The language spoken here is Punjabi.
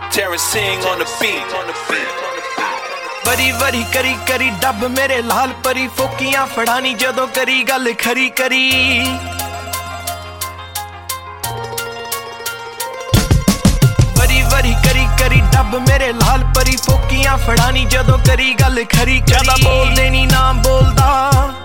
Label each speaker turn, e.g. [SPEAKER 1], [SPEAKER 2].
[SPEAKER 1] Terrence Singh on the beat.
[SPEAKER 2] ਵਰੀ ਵਰੀ ਕਰੀ ਕਰੀ ਡੱਬ ਮੇਰੇ ਲਾਲ ਪਰੀ ਫੋਕੀਆਂ ਫੜਾਣੀ ਜਦੋਂ ਕਰੀ ਗੱਲ ਖਰੀ ਕਰੀ ਵਰੀ ਵਰੀ ਕਰੀ ਕਰੀ ਡੱਬ ਮੇਰੇ ਲਾਲ ਪਰੀ ਫੋਕੀਆਂ ਫੜਾਣੀ ਜਦੋਂ ਕਰੀ ਗੱਲ ਖਰੀ ਕਰੀ ਜ਼ਿਆਦਾ ਬੋਲਦੇ ਨੀ ਨਾਮ ਬੋਲਦਾ